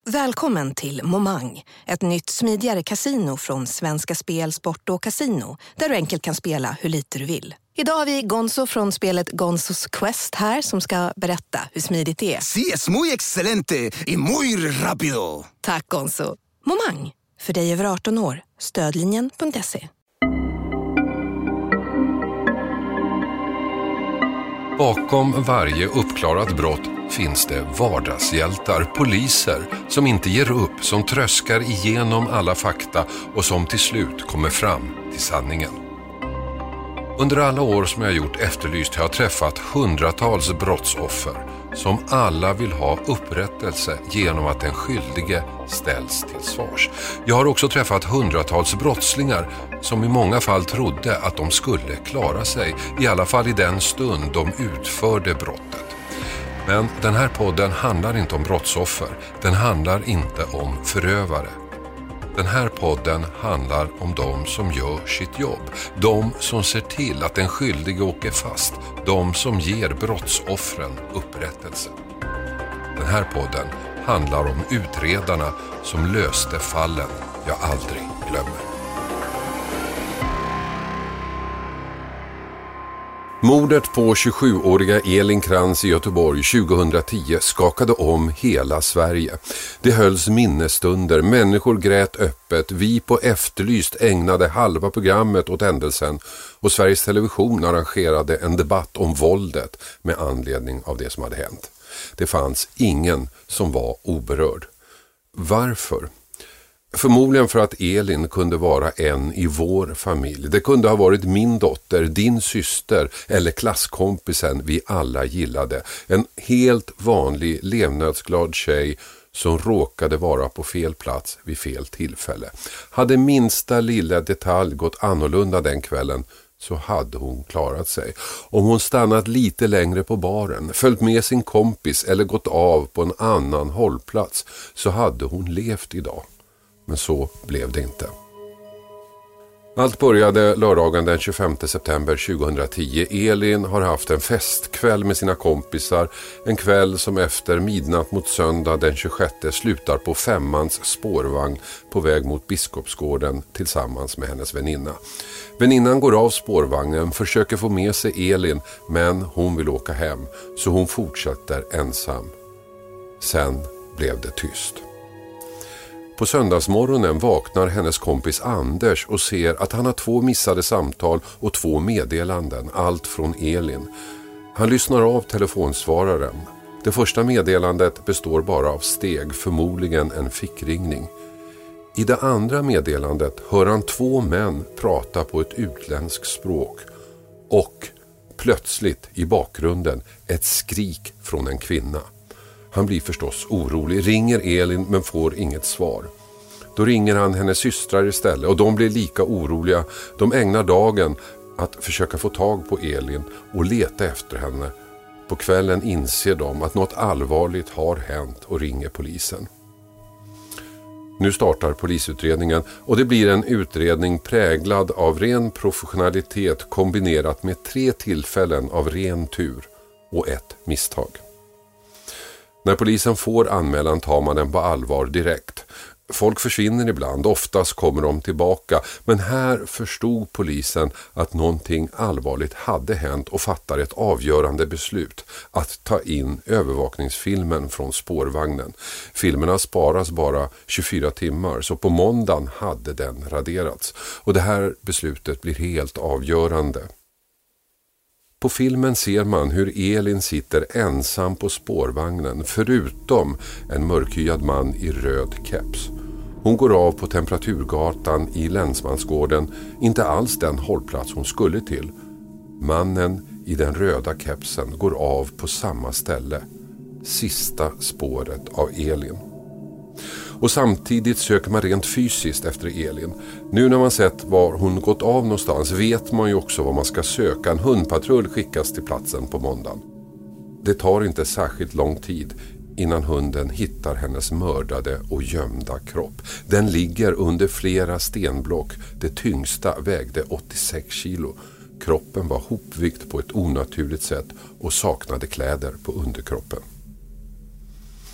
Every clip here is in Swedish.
Välkommen till Momang, ett nytt smidigare kasino från Svenska Spel, Sport och Casino, där du enkelt kan spela hur lite du vill. Idag har vi Gonzo från spelet Gonzos Quest här som ska berätta hur smidigt det är. Sí, es muy excelente y muy rápido. Tack Gonzo. Momang, för dig över 18 år. Stödlinjen.se. Bakom varje uppklarat brott finns det vardagshjältar, poliser som inte ger upp, som tröskar igenom alla fakta och som till slut kommer fram till sanningen. Under alla år som jag gjort Efterlyst har jag träffat hundratals brottsoffer som alla vill ha upprättelse genom att den skyldige ställs till svars. Jag har också träffat hundratals brottslingar som i många fall trodde att de skulle klara sig, i alla fall i den stund de utförde brottet. Men den här podden handlar inte om brottsoffer, den handlar inte om förövare. Den här podden handlar om de som gör sitt jobb, de som ser till att den skyldige åker fast, de som ger brottsoffren upprättelse. Den här podden handlar om utredarna som löste fallen jag aldrig glömmer. Mordet på 27-åriga Elin Krantz i Göteborg 2010 skakade om hela Sverige. Det hölls minnesstunder, människor grät öppet, vi på Efterlyst ägnade halva programmet åt händelsen och Sveriges Television arrangerade en debatt om våldet med anledning av det som hade hänt. Det fanns ingen som var oberörd. Varför? Förmodligen för att Elin kunde vara en i vår familj. Det kunde ha varit min dotter, din syster eller klasskompisen vi alla gillade. En helt vanlig levnadsglad tjej som råkade vara på fel plats vid fel tillfälle. Hade minsta lilla detalj gått annorlunda den kvällen så hade hon klarat sig. Om hon stannat lite längre på baren, följt med sin kompis eller gått av på en annan hållplats så hade hon levt idag. Men så blev det inte. Allt började lördagen den 25 september 2010. Elin har haft en festkväll med sina kompisar. En kväll som efter midnatt mot söndag den 26 slutar på 5:ans spårvagn på väg mot Biskopsgården tillsammans med hennes väninna. Väninnan går av spårvagnen, försöker få med sig Elin men hon vill åka hem så hon fortsätter ensam. Sen blev det tyst. På söndagsmorgonen vaknar hennes kompis Anders och ser att han har 2 missade samtal och 2 meddelanden, allt från Elin. Han lyssnar av telefonsvararen. Det första meddelandet består bara av steg, förmodligen en fickringning. I det andra meddelandet hör han 2 män prata på ett utländskt språk och plötsligt i bakgrunden ett skrik från en kvinna. Han blir förstås orolig, ringer Elin men får inget svar. Då ringer han hennes systrar istället och de blir lika oroliga. De ägnar dagen att försöka få tag på Elin och leta efter henne. På kvällen inser de att något allvarligt har hänt och ringer polisen. Nu startar polisutredningen och det blir en utredning präglad av ren professionalitet kombinerat med 3 tillfällen av ren tur och 1 misstag. När polisen får anmälan tar man den på allvar direkt. Folk försvinner ibland, oftast kommer de tillbaka. Men här förstod polisen att någonting allvarligt hade hänt och fattar ett avgörande beslut att ta in övervakningsfilmen från spårvagnen. Filmerna sparas bara 24 timmar så på måndagen hade den raderats. Och det här beslutet blir helt avgörande. På filmen ser man hur Elin sitter ensam på spårvagnen förutom en mörkhyad man i röd keps. Hon går av på Temperaturgatan i Länsmansgården, inte alls den hållplats hon skulle till. Mannen i den röda kepsen går av på samma ställe, sista spåret av Elin. Och samtidigt söker man rent fysiskt efter Elin. Nu när man sett var hon gått av någonstans vet man ju också vad man ska söka. En hundpatrull skickas till platsen på måndagen. Det tar inte särskilt lång tid innan hunden hittar hennes mördade och gömda kropp. Den ligger under flera stenblock. Det tyngsta vägde 86 kilo. Kroppen var hopvikt på ett onaturligt sätt och saknade kläder på underkroppen.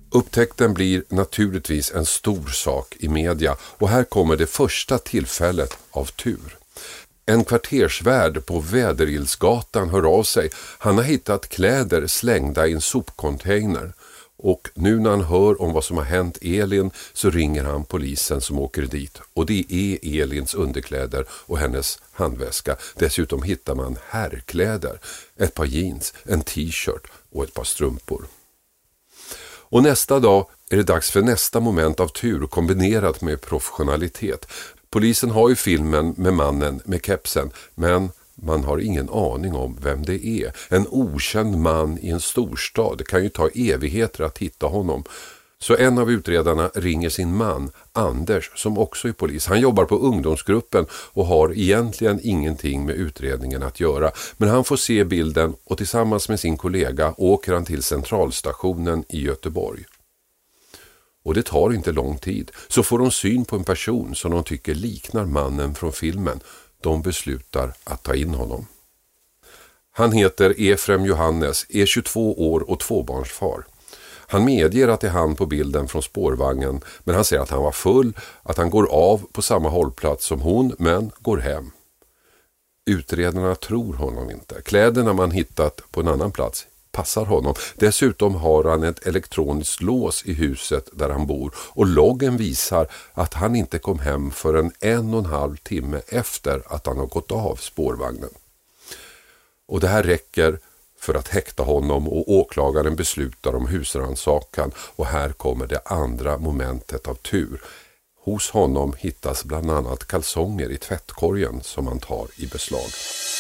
Upptäckten blir naturligtvis en stor sak i media och här kommer det första tillfället av tur. En kvartersvärd på Väderilsgatan hör av sig. Han har hittat kläder slängda i en sopcontainer. Och nu när han hör om vad som har hänt Elin så ringer han polisen som åker dit. Och det är Elins underkläder och hennes handväska. Dessutom hittar man herrkläder, ett par jeans, en t-shirt och ett par strumpor. Och nästa dag är det dags för nästa moment av tur kombinerat med professionalitet. Polisen har ju filmen med mannen med kepsen, men man har ingen aning om vem det är. En okänd man i en storstad. Det kan ju ta evigheter att hitta honom. Så en av utredarna ringer sin man, Anders, som också är polis. Han jobbar på ungdomsgruppen och har egentligen ingenting med utredningen att göra. Men han får se bilden och tillsammans med sin kollega åker han till centralstationen i Göteborg. Och det tar inte lång tid. Så får de syn på en person som de tycker liknar mannen från filmen. De beslutar att ta in honom. Han heter Efrem Johannes, är 22 år och tvåbarnsfar. Han medger att det är han på bilden från spårvagnen, men han säger att han var full, att han går av på samma hållplats som hon, men går hem. Utredarna tror honom inte. Kläderna man hittat på en annan plats passar honom. Dessutom har han ett elektroniskt lås i huset där han bor och loggen visar att han inte kom hem förrän 1,5 timme efter att han har gått av spårvagnen. Och det här räcker för att häkta honom och åklagaren beslutar om husrannsakan och här kommer det andra momentet av tur. Hos honom hittas bland annat kalsonger i tvättkorgen som man tar i beslag.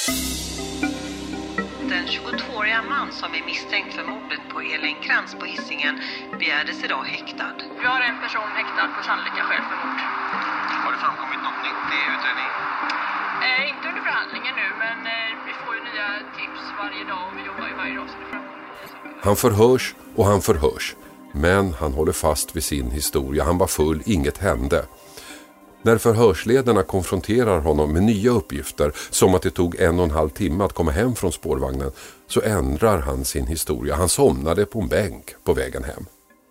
Den 22-åriga man som är misstänkt för mordet på Elin Krantz på Hisingen begärdes idag häktad. Vi har en person häktad på sannolika skäl för mord. Har det framkommit något nytt i utredningen? Inte under förhandlingen nu, men vi får ju nya tips varje dag och vi jobbar ju varje dag så det framkommer nya saker. Han förhörs och han förhörs, men han håller fast vid sin historia. Han var full, inget hände. När förhörsledarna konfronterar honom med nya uppgifter som att det tog 1,5 timme att komma hem från spårvagnen så ändrar han sin historia. Han somnade på en bänk på vägen hem.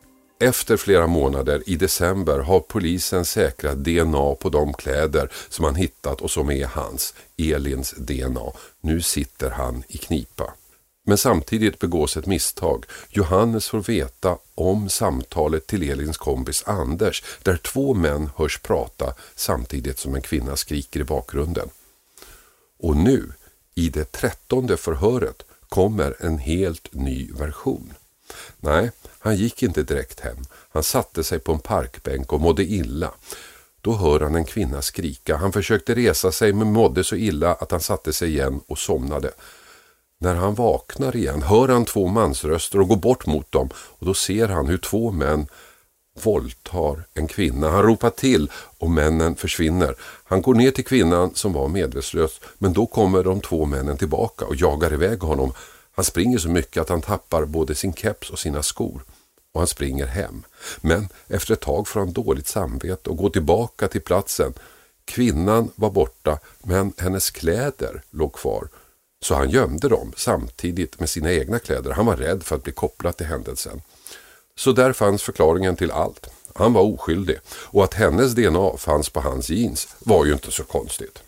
Efter flera månader i december har polisen säkrat DNA på de kläder som han hittat och som är hans, Elins DNA. Nu sitter han i knipa. Men samtidigt begås ett misstag. Johannes får veta om samtalet till Elins kompis Anders där 2 män hörs prata samtidigt som en kvinna skriker i bakgrunden. Och nu, i det 13:e förhöret, kommer en helt ny version. Nej, han gick inte direkt hem. Han satte sig på en parkbänk och mådde illa. Då hör han en kvinna skrika. Han försökte resa sig men mådde så illa att han satte sig igen och somnade. När han vaknar igen hör han 2 mansröster och går bort mot dem och då ser han hur 2 män våldtar en kvinna. Han ropar till och männen försvinner. Han går ner till kvinnan som var medvetslös men då kommer de 2 männen tillbaka och jagar iväg honom. Han springer så mycket att han tappar både sin keps och sina skor och han springer hem. Men efter ett tag får han dåligt samvete och går tillbaka till platsen. Kvinnan var borta men hennes kläder låg kvar. Så han gömde dem samtidigt med sina egna kläder. Han var rädd för att bli kopplad till händelsen. Så där fanns förklaringen till allt. Han var oskyldig och att hennes DNA fanns på hans jeans var ju inte så konstigt.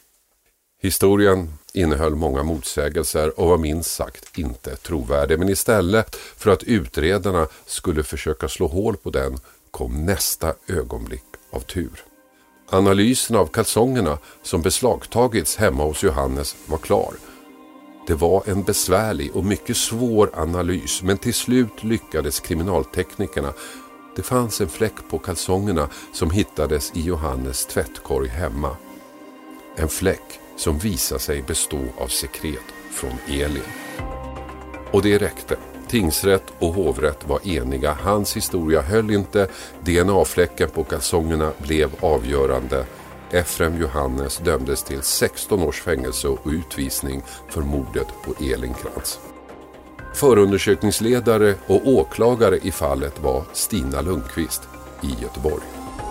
Historien innehöll många motsägelser och var minst sagt inte trovärdig. Men istället för att utredarna skulle försöka slå hål på den kom nästa ögonblick av tur. Analysen av kalsongerna som beslagtagits hemma hos Johannes var klar. Det var en besvärlig och mycket svår analys men till slut lyckades kriminalteknikerna. Det fanns en fläck på kalsongerna som hittades i Johannes tvättkorg hemma. En fläck som visade sig bestå av sekret från Elin. Och det räckte. Tingsrätt och hovrätt var eniga. Hans historia höll inte. DNA-fläcken på kalsongerna blev avgörande. Efrem Johannes dömdes till 16 års fängelse och utvisning för mordet på Elin Krantz. Förundersökningsledare och åklagare i fallet var Stina Lundqvist i Göteborg.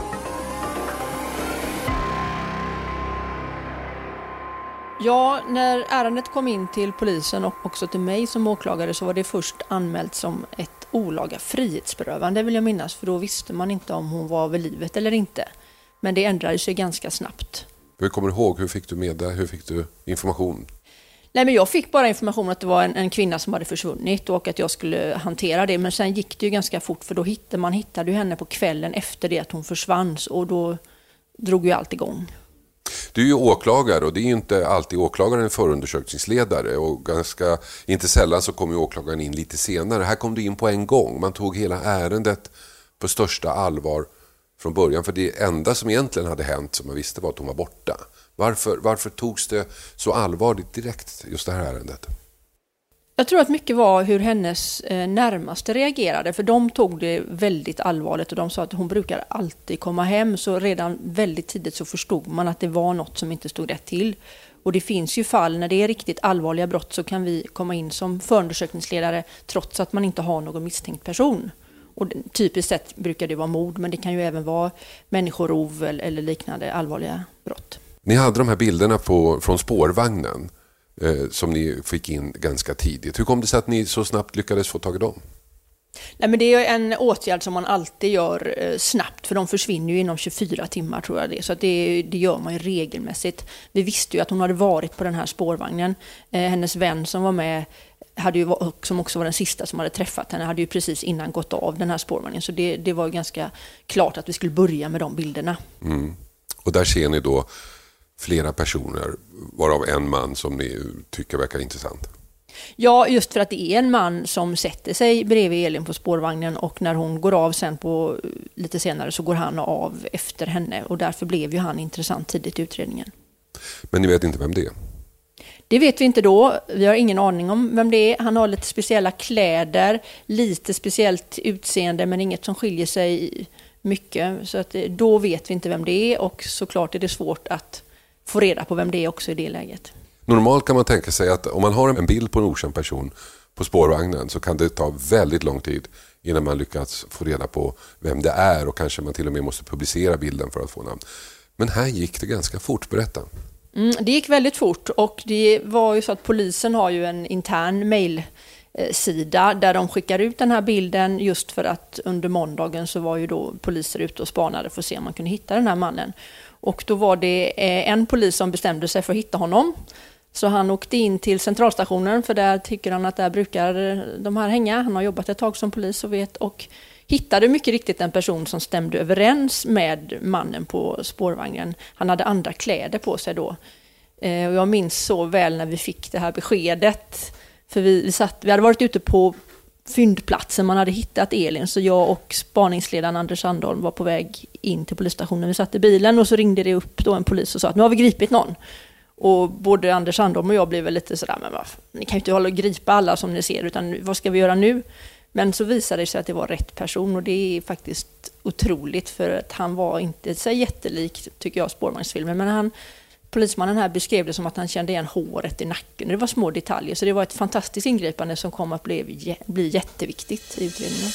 Ja, när ärendet kom in till polisen och också till mig som åklagare så var det först anmält som ett olaga frihetsberövande vill jag minnas, för då visste man inte om hon var vid livet eller inte. Men det ändrade sig ganska snabbt. Hur kommer du ihåg? Hur fick du med det? Hur fick du information? Nej, men jag fick bara information att det var en kvinna som hade försvunnit och att jag skulle hantera det. Men sen gick det ju ganska fort, för då hittade ju henne på kvällen efter det att hon försvann, och då drog ju allt igång. Du är ju åklagare, och det är ju inte alltid åklagaren en förundersökningsledare, och inte sällan så kommer ju åklagaren in lite senare. Här kom du in på en gång. Man tog hela ärendet på största allvar från början, för det enda som egentligen hade hänt som man visste var att hon var borta. Varför togs det så allvarligt direkt, just det här ärendet? Jag tror att mycket var hur hennes närmaste reagerade, för de tog det väldigt allvarligt och de sa att hon brukar alltid komma hem, så redan väldigt tidigt så förstod man att det var något som inte stod rätt till. Och det finns ju fall när det är riktigt allvarliga brott, så kan vi komma in som förundersökningsledare trots att man inte har någon misstänkt person. Och typiskt sett brukar det vara mord, men det kan ju även vara människorov eller liknande allvarliga brott. Ni hade de här bilderna från spårvagnen som ni fick in ganska tidigt. Hur kom det sig att ni så snabbt lyckades få tag i dem? Nej, men det är en åtgärd som man alltid gör snabbt, för de försvinner ju inom 24 timmar tror jag det. Så att det gör man ju regelmässigt. Vi visste ju att hon hade varit på den här spårvagnen. Hennes vän som var med, som också var den sista som hade träffat henne, hade ju precis innan gått av den här spårvagnen. Så det var ju ganska klart att vi skulle börja med de bilderna. Mm. Och där ser ni då flera personer, varav en man som ni tycker verkar intressant. Ja, just för att det är en man som sätter sig bredvid Elin på spårvagnen, och när hon går av sen lite senare så går han av efter henne, och därför blev ju han intressant tidigt i utredningen. Men ni vet inte vem det är? Det vet vi inte då. Vi har ingen aning om vem det är. Han har lite speciella kläder, lite speciellt utseende, men inget som skiljer sig mycket. Så att då vet vi inte vem det är, och såklart är det svårt att få reda på vem det är också i det läget. Normalt kan man tänka sig att om man har en bild på en okänd person på spårvagnen, så kan det ta väldigt lång tid innan man lyckats få reda på vem det är, och kanske man till och med måste publicera bilden för att få namn. Men här gick det ganska fort, berätta. Det gick väldigt fort, och det var ju så att polisen har ju en intern mejlsida där de skickar ut den här bilden, just för att under måndagen så var ju då poliser ute och spanade för att se om man kunde hitta den här mannen. Och då var det en polis som bestämde sig för att hitta honom. Så han åkte in till centralstationen, för där tycker han att där brukar de här hänga. Han har jobbat ett tag som polis och vet, och hittade mycket riktigt en person som stämde överens med mannen på spårvagnen. Han hade andra kläder på sig då. Och jag minns så väl när vi fick det här beskedet. För vi hade varit ute på fyndplatsen, man hade hittat Elin, så jag och spaningsledaren Anders Sandholm var på väg in till polisstationen. Vi satt i bilen och så ringde det upp då en polis och sa att nu har vi gripit någon. Och både Anders Sandholm och jag blev väl lite sådär, men ni kan ju inte hålla och gripa alla som ni ser, utan vad ska vi göra nu? Men så visade det sig att det var rätt person, och det är faktiskt otroligt, för att han var inte så jättelik, tycker jag, spårvagnsfilmen, men polismannen här beskrev det som att han kände igen håret i nacken. Det var små detaljer, så det var ett fantastiskt ingripande som kom att bli jätteviktigt i utredningen.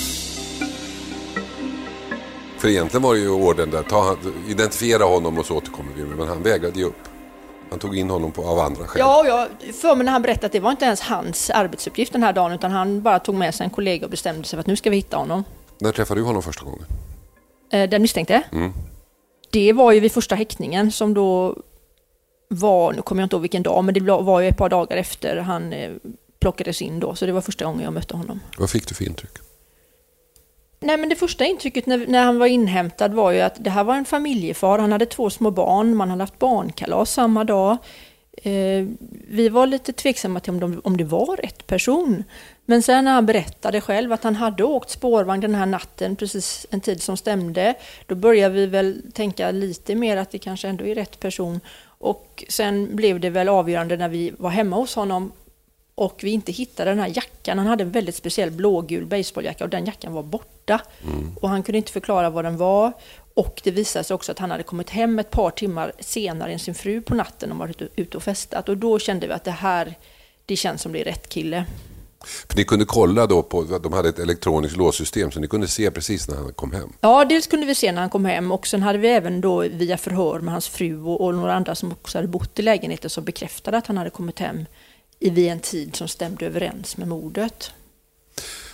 För egentligen var det ju orden där, identifiera honom och så återkommer vi, men han vägrade ge upp. Han tog in honom av andra skäl. Ja, för mig när han berättade att det var inte ens hans arbetsuppgift den här dagen, utan han bara tog med sig en kollega och bestämde sig för att nu ska vi hitta honom. När träffade du honom första gången? Den misstänkte? Det var ju vid första häktningen som då var, nu kommer jag inte ihåg vilken dag, men det var ju ett par dagar efter han plockades in då, så det var första gången jag mötte honom. Vad fick du för intryck? Nej, men det första intrycket när han var inhämtad var ju att det här var en familjefar. Han hade 2 små barn, man hade haft barnkalas samma dag. Vi var lite tveksamma till om det var rätt person. Men sen när han berättade själv att han hade åkt spårvagn den här natten, precis en tid som stämde, då började vi väl tänka lite mer att det kanske ändå är rätt person. Och sen blev det väl avgörande när vi var hemma hos honom och vi inte hittade den här jackan. Han hade en väldigt speciell blågul baseballjacka och den jackan var borta. Och han kunde inte förklara vad den var. Och det visade sig också att han hade kommit hem ett par timmar senare än sin fru på natten och varit ute och festat. Och då kände vi att det känns som det är rätt kille. För ni kunde kolla då på att de hade ett elektroniskt låssystem så ni kunde se precis när han kom hem? Ja, dels kunde vi se när han kom hem och sen hade vi även då via förhör med hans fru och några andra som också hade bott i lägenheten som bekräftade att han hade kommit hem vid en tid som stämde överens med mordet.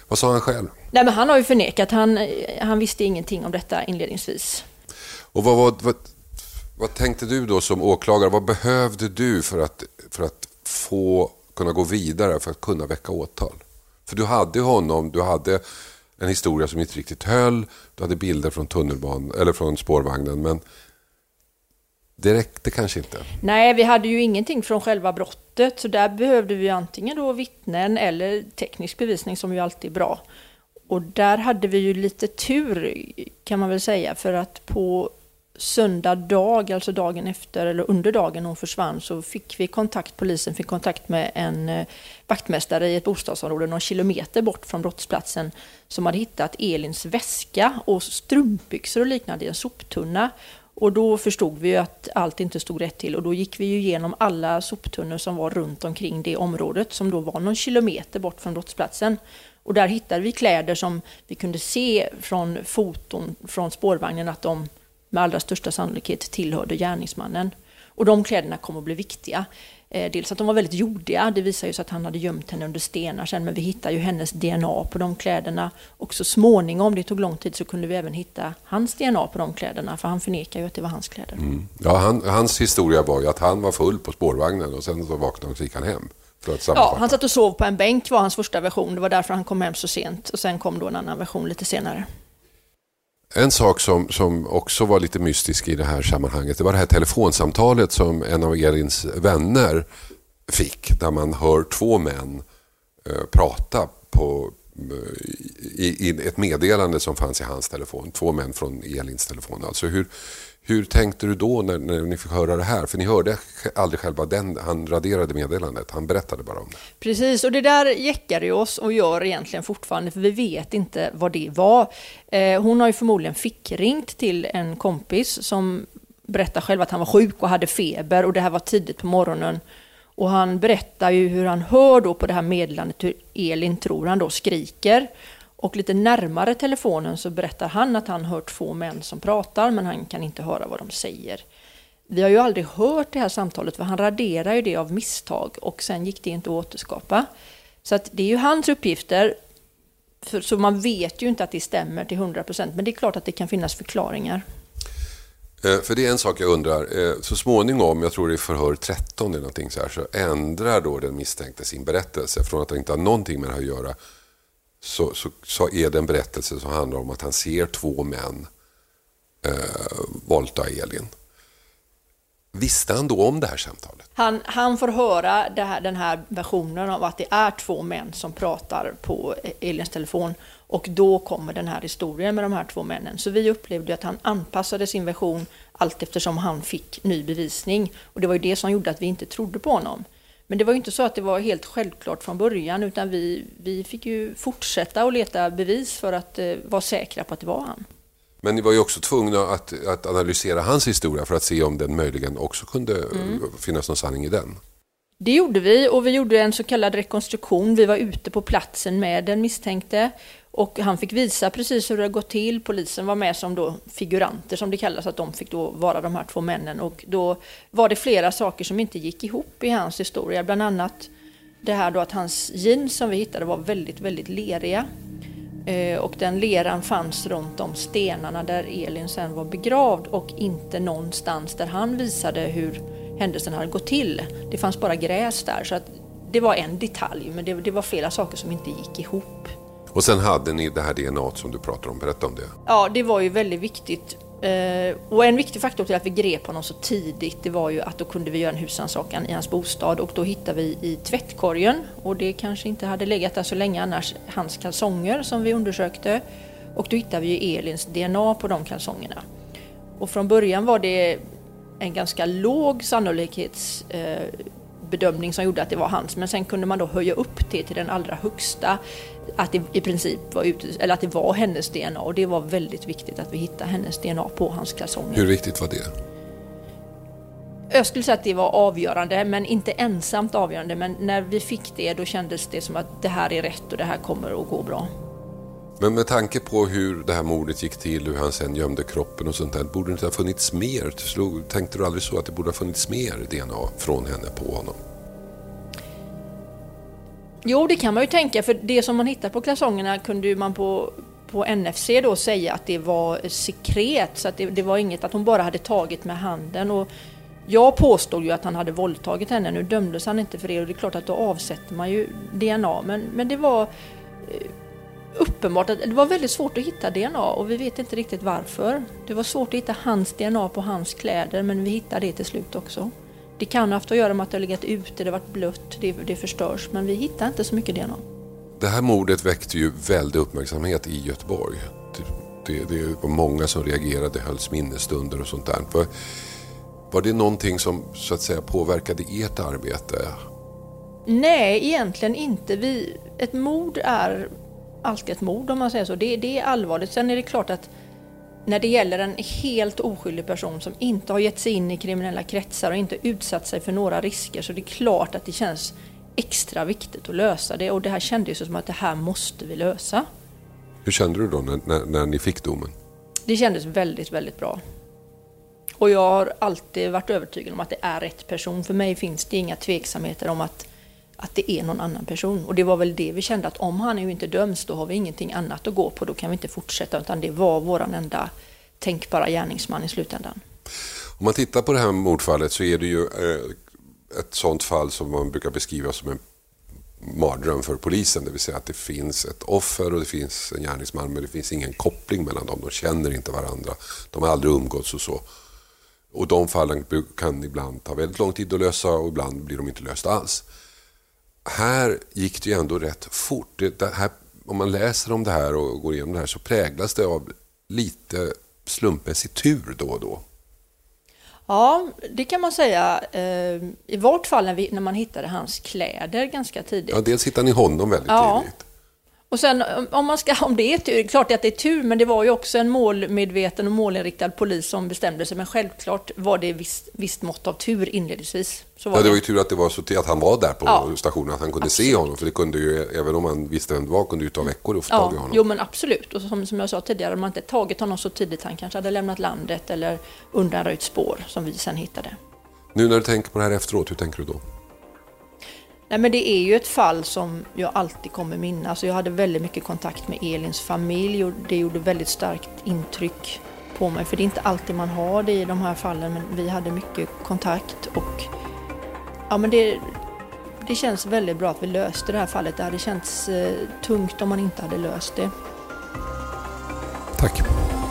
Vad sa han själv? Nej, men han har ju förnekat. Han visste ingenting om detta inledningsvis. Och vad tänkte du då som åklagare? Vad behövde du för att kunna gå vidare, för att kunna väcka åtal? För du hade honom, du hade en historia som inte riktigt höll, du hade bilder från tunnelbanan eller från spårvagnen, men det räckte kanske inte. Nej, vi hade ju ingenting från själva brottet, så där behövde vi antingen då vittnen eller teknisk bevisning, som ju alltid är bra. Och där hade vi ju lite tur, kan man väl säga, för att på söndag dag, alltså dagen efter eller under dagen hon försvann, så polisen fick kontakt med en vaktmästare i ett bostadsområde någon kilometer bort från brottsplatsen, som hade hittat Elins väska och strumpbyxor och liknande i en soptunna. Och då förstod vi ju att allt inte stod rätt till, och då gick vi ju igenom alla soptunnor som var runt omkring det området, som då var någon kilometer bort från brottsplatsen. Och där hittade vi kläder som vi kunde se från foton från spårvagnen att de med allra största sannolikhet tillhörde gärningsmannen. Och de kläderna kom att bli viktiga. Dels att de var väldigt jordiga, det visar ju så att han hade gömt henne under stenar sen, men vi hittade ju hennes DNA på de kläderna. Och så småningom, det tog lång tid, så kunde vi även hitta hans DNA på de kläderna, för han förnekar ju att det var hans kläder. Ja, hans historia var ju att han var full på spårvagnen och sen så vaknade och gick han hem. Han satt och sov på en bänk, var hans första version. Det var därför han kom hem så sent, och sen kom då en annan version lite senare. En sak som också var lite mystisk i det här sammanhanget, det var det här telefonsamtalet som en av Elins vänner fick, där man hör två män prata i ett meddelande som fanns i hans telefon. Två män från Elins telefon. Alltså hur tänkte du då när ni fick höra det här? För ni hörde aldrig själva han raderade meddelandet. Han berättade bara om det. Precis, och det där jäckar ju oss och gör egentligen fortfarande, för vi vet inte vad det var. Hon har ju förmodligen fickringt till en kompis som berättar själv att han var sjuk och hade feber, och det här var tidigt på morgonen. Och han berättar ju hur han hör då på det här meddelandet hur Elin, tror han då, skriker. Och lite närmare telefonen så berättar han att han hör två män som pratar, men han kan inte höra vad de säger. Vi har ju aldrig hört det här samtalet, för han raderar ju det av misstag, och sen gick det inte att återskapa. Så att det är ju hans uppgifter, så man vet ju inte att det stämmer till 100%, men det är klart att det kan finnas förklaringar. För det är en sak jag undrar, så småningom, jag tror det är förhör 13 eller någonting så här, så ändrar då den misstänkte sin berättelse från att det inte har någonting med det här att göra. Så är det en berättelse som handlar om att han ser två män våldta Elin. Visste han då om det här samtalet? Han får höra den här versionen av att det är två män som pratar på Elins telefon, och då kommer den här historien med de här två männen. Så vi upplevde att han anpassade sin version allt eftersom han fick ny bevisning, och det var ju det som gjorde att vi inte trodde på honom. Men det var ju inte så att det var helt självklart från början, utan vi fick ju fortsätta att leta bevis för att vara säkra på att det var han. Men ni var ju också tvungna att analysera hans historia för att se om den möjligen också kunde finnas någon sanning i den. Det gjorde vi, och vi gjorde en så kallad rekonstruktion. Vi var ute på platsen med den misstänkte, och han fick visa precis hur det gått till. Polisen var med som då figuranter, som det kallas, att de fick då vara de här två männen. Och då var det flera saker som inte gick ihop i hans historia. Bland annat det här då att hans jeans som vi hittade var väldigt, väldigt leriga. Och den leran fanns runt de stenarna där Elin sen var begravd, och inte någonstans där han visade hur händelsen hade gått till. Det fanns bara gräs där, så att det var en detalj, men det var flera saker som inte gick ihop. Och sen hade ni det här DNA som du pratar om, berätta om det. Ja, det var ju väldigt viktigt. Och en viktig faktor till att vi grep honom så tidigt, det var ju att då kunde vi göra en husrannsakan i hans bostad, och då hittade vi i tvättkorgen, och det kanske inte hade legat där så länge annars, hans kalsonger som vi undersökte, och då hittade vi ju Elins DNA på de kalsongerna. Och från början var det en ganska låg sannolikhetsbedömning som gjorde att det var hans, men sen kunde man då höja upp det till den allra högsta, att det i princip var att det var hennes DNA, och det var väldigt viktigt att vi hittade hennes DNA på hans kalsonger. Hur viktigt var det? Jag skulle säga att det var avgörande, men inte ensamt avgörande, men när vi fick det, då kändes det som att det här är rätt och det här kommer att gå bra. Men med tanke på hur det här mordet gick till, hur han sen gömde kroppen och sånt där, borde det inte ha funnits mer? Tänkte du aldrig så att det borde ha funnits mer DNA från henne på honom? Jo, det kan man ju tänka, för det som man hittar på kalsongerna kunde ju man på NFC då säga att det var sekret, så att det var inget att hon bara hade tagit med handen. Och jag påstod ju att han hade våldtagit henne, nu dömdes han inte för det, och det är klart att då avsätter man ju DNA, men det var uppenbart att det var väldigt svårt att hitta DNA, och vi vet inte riktigt varför. Det var svårt att hitta hans DNA på hans kläder, men vi hittade det till slut också. Det kan ha haft att göra med att det har legat ute, det har varit blött, det förstörs, men vi hittar inte så mycket DNA. Det här mordet väckte ju väldig uppmärksamhet i Göteborg. Det var många som reagerade, hölls minnesstunder och sånt där. Var det någonting som så att säga påverkade ert arbete? Nej, egentligen inte. Ett mord är alltid ett mord, om man säger så. Det är allvarligt. Sen är det klart att när det gäller en helt oskyldig person som inte har gett sig in i kriminella kretsar och inte utsatt sig för några risker, så det är klart att det känns extra viktigt att lösa det. Och det här kändes ju som att det här måste vi lösa. Hur kände du då när ni fick domen? Det kändes väldigt, väldigt bra. Och jag har alltid varit övertygad om att det är rätt person. För mig finns det inga tveksamheter om att det är någon annan person. Och det var väl det vi kände, att om han är ju inte döms, då har vi ingenting annat att gå på. Då kan vi inte fortsätta, utan det var våran enda tänkbara gärningsman i slutändan. Om man tittar på det här mordfallet så är det ju ett sånt fall som man brukar beskriva som en mardröm för polisen. Det vill säga att det finns ett offer och det finns en gärningsman, men det finns ingen koppling mellan dem. De känner inte varandra. De har aldrig umgåtts och så. Och de fallen kan ibland ta väldigt lång tid att lösa, och ibland blir de inte lösta alls. Här gick det ju ändå rätt fort. Det här, om man läser om det här och går igenom det här, så präglas det av lite slumpmässig tur då och då. Ja, det kan man säga. I vart fall när man hittade hans kläder ganska tidigt. Ja, dels hittade ni honom väldigt tidigt. Och sen om det är tur, klart att det är tur, men det var ju också en målmedveten och målinriktad polis som bestämde sig, men självklart var det visst mått av tur inledningsvis. Så var det var ju tur att det var så att han var där på stationen, att han kunde absolut se honom, för det kunde ju, även om man visste vem det var, kunde ju ta veckor att få tag i honom. Jo, men absolut, och som jag sa tidigare, om man inte tagit honom så tidigt, han kanske hade lämnat landet eller undanröjt spår som vi sen hittade. Nu när du tänker på det här efteråt, hur tänker du då? Nej, men det är ju ett fall som jag alltid kommer minnas. Jag hade väldigt mycket kontakt med Elins familj, och det gjorde väldigt starkt intryck på mig. För det är inte alltid man har det i de här fallen, men vi hade mycket kontakt. Och ja, men det känns väldigt bra att vi löste det här fallet. Det hade känts tungt om man inte hade löst det. Tack.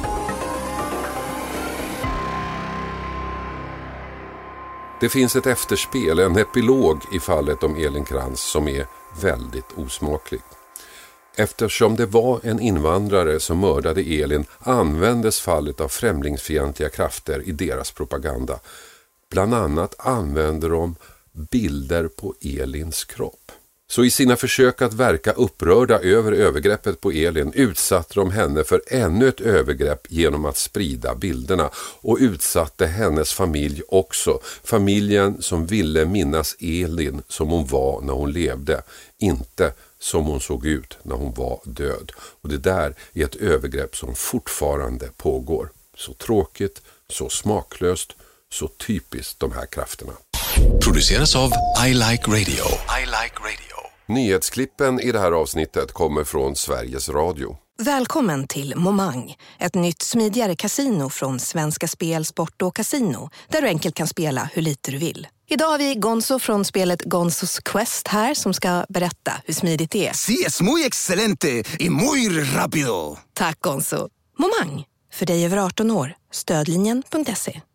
Det finns ett efterspel, en epilog i fallet om Elin Krantz som är väldigt osmaklig. Eftersom det var en invandrare som mördade Elin användes fallet av främlingsfientliga krafter i deras propaganda. Bland annat använder de bilder på Elins kropp. Så i sina försök att verka upprörda över övergreppet på Elin utsatte de henne för ännu ett övergrepp genom att sprida bilderna, och utsatte hennes familj också. Familjen som ville minnas Elin som hon var när hon levde, inte som hon såg ut när hon var död. Och det där är ett övergrepp som fortfarande pågår. Så tråkigt, så smaklöst, så typiskt de här krafterna. Produceras av I Like Radio. I Like Radio. Nyhetsklippen i det här avsnittet kommer från Sveriges Radio. Välkommen till Momang, ett nytt smidigare kasino från Svenska Spel, Sport och Casino, där du enkelt kan spela hur lite du vill. Idag har vi Gonzo från spelet Gonzos Quest här som ska berätta hur smidigt det är. Sí, es muy excelente y muy rápido. Tack Gonzo. Momang, för dig över 18 år. Stödlinjen.se.